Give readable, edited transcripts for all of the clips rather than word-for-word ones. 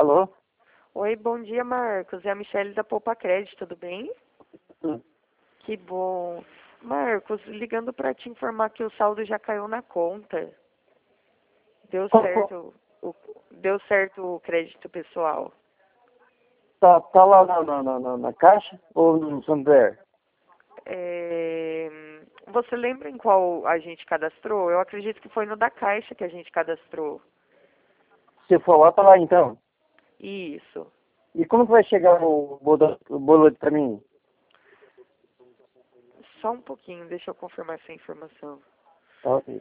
Alô? Oi, bom dia, Marcos. É a Michelle da Poupa Crédito, tudo bem? Que bom. Marcos, ligando para te informar que o saldo já caiu na conta. Deu certo, deu certo o crédito pessoal. Tá lá na caixa ou no Santander? Você lembra em qual a gente cadastrou? Eu acredito que foi no da Caixa que a gente cadastrou. Se for lá, tá lá então. Isso. E como que vai chegar o boleto pra mim? Só um pouquinho, deixa eu confirmar essa informação. Tá, ok.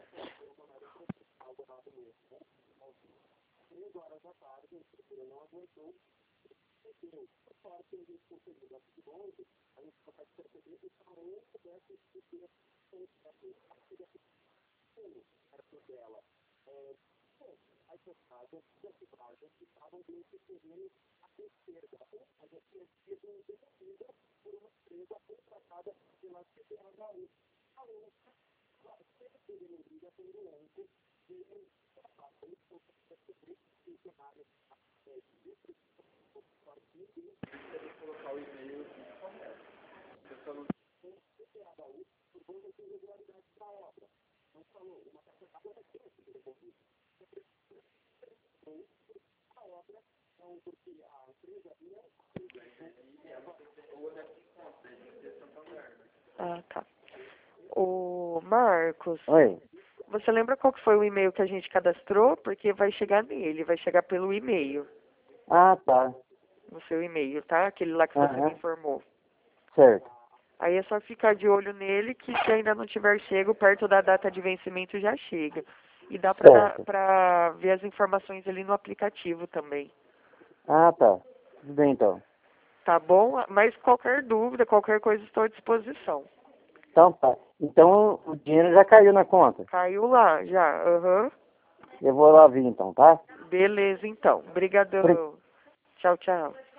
Ah, tá. Ô, Marcos, Oi. você lembra qual que foi o e-mail que a gente cadastrou? Porque vai chegar nele, vai chegar pelo e-mail, Ah, tá. no seu e-mail, tá? Aquele lá que você me Aham. informou. Certo. Aí é só ficar de olho nele, que se ainda não tiver chego, perto da data de vencimento já chega. E dá Certo. pra ver as informações ali no aplicativo também. Ah, tá. Tudo bem então. Tá bom? Mas qualquer dúvida, qualquer coisa, estou à disposição. Então tá. Então o dinheiro já caiu na conta. Caiu lá, já. Aham. Eu vou lá ver então, tá? Beleza, então. Obri- Obrigadão. Tchau, tchau.